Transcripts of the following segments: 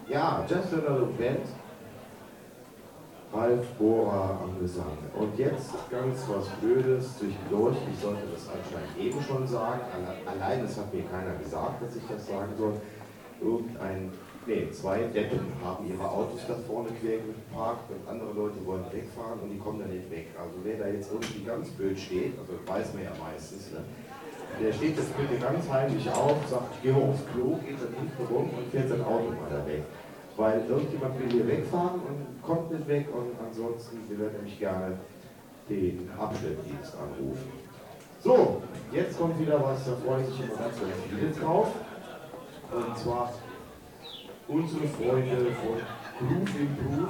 Ja, Just Another Band, Ralf Bohrer am Gesang. Und jetzt ganz was Blödes zwischendurch. Ich sollte das anscheinend eben schon sagen. Allein, das hat mir keiner gesagt, dass ich das sagen soll. Zwei Deppen haben ihre Autos da vorne quer geparkt und andere Leute wollen wegfahren und die kommen da nicht weg. Also wer da jetzt irgendwie ganz blöd steht, also weiß man ja meistens, ne? Der steht jetzt bitte ganz heimlich auf, sagt, ich gehe aufs Klo, geht dann hinten rum und fährt sein Auto mal da weg. Weil irgendjemand will hier wegfahren und kommt nicht weg und ansonsten will er nämlich gerne den Abschleppdienst anrufen. So, jetzt kommt wieder was, da freuen sich immer ganz viele drauf. Und zwar unsere Freunde von Groove Improve.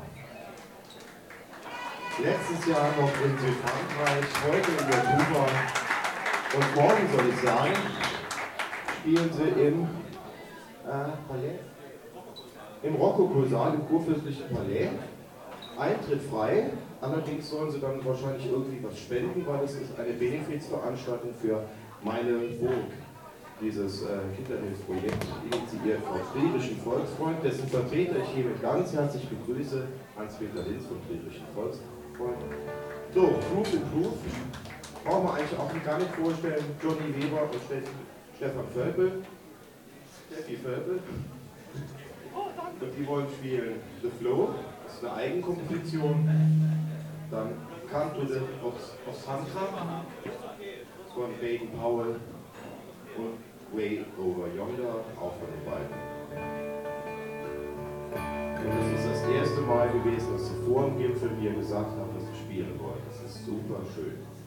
Letztes Jahr noch in Südfrankreich, heute in der Kuba. Und morgen, soll ich sagen, spielen sie im Palais? Im Rokoko-Saal, im kurfürstlichen Palais. Eintritt frei, allerdings sollen sie dann wahrscheinlich irgendwie was spenden, weil es ist eine Benefizveranstaltung für meine Burg. Dieses Kinderhilfsprojekt initiiert vom Friedrichischen Volksfreund, dessen Vertreter ich hiermit ganz herzlich begrüße, Hans-Peter Linz vom Friedrichischen Volksfreund. So, Groove Improve. Brauchen wir eigentlich auch gar nicht vorstellen, Johnny Weber und Stefan Völpel. Steffi Völpel. Und die wollen spielen The Flow, das ist eine Eigenkomposition. Dann Canto de Osantra von Baden Powell und Way Over Yonder, auch von den beiden. Und das ist das erste Mal gewesen, dass sie vor dem Gipfel mir gesagt haben, dass sie spielen wollen. Das ist super schön.